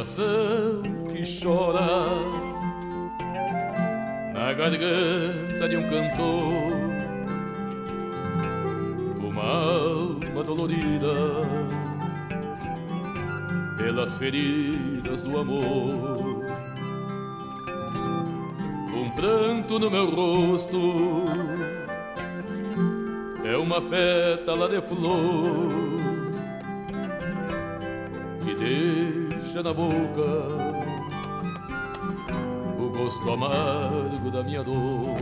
coração que chora na garganta de um cantor, uma alma dolorida pelas feridas do amor, um pranto no meu rosto é uma pétala de flor que deixa na boca o gosto amargo da minha dor.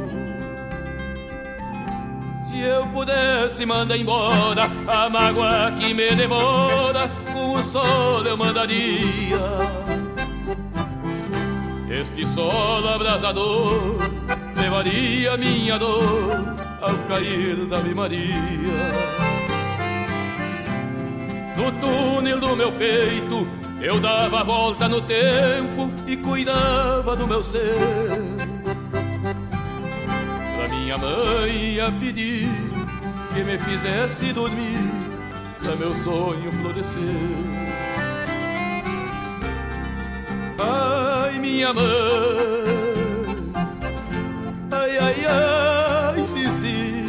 Se eu pudesse mandar embora a mágoa que me devora, com o sol eu mandaria. Este sol abrasador levaria minha dor ao cair da Ave Maria. No túnel do meu peito eu dava a volta no tempo e cuidava do meu ser. Pra minha mãe ia pedir que me fizesse dormir, pra meu sonho florescer. Ai, minha mãe, ai, ai, ai, Cici,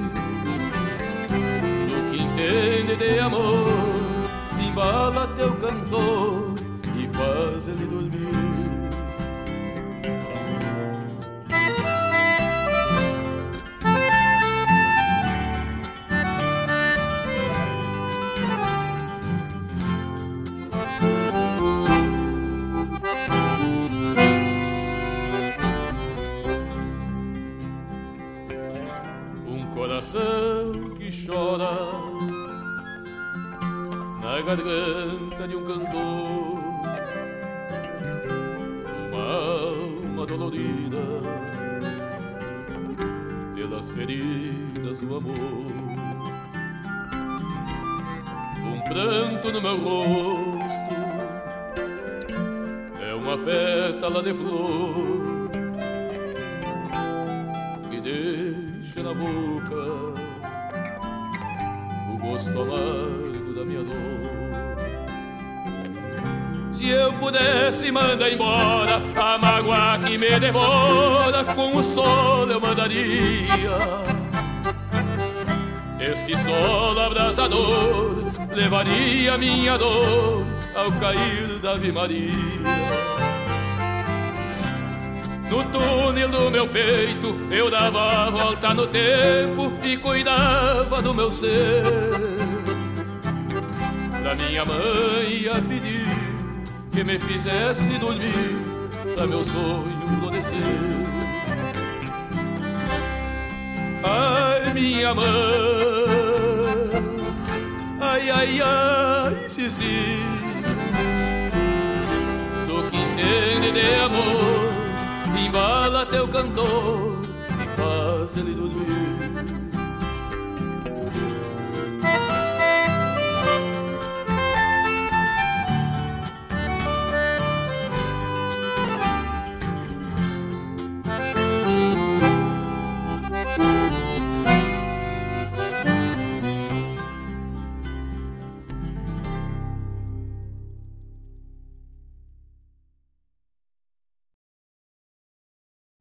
no que entende de amor, embala teu cantor e faz ele dormir. Um coração que chora na garganta de um cantor, uma alma dolorida pelas feridas do amor, um pranto no meu rosto é uma pétala de flor que deixa na boca o gosto amargo da minha dor. Se eu pudesse mandar embora a mágoa que me devora, com o sol eu mandaria. Este sol abrasador levaria minha dor ao cair da Ave Maria. No túnel do meu peito eu dava a volta no tempo e cuidava do meu ser. Pra minha mãe ia pedir que me fizesse dormir, pra meu sonho florescer. Ai, minha mãe, ai, ai, ai, Cici, do que entende de amor, embala teu cantor e faz ele dormir.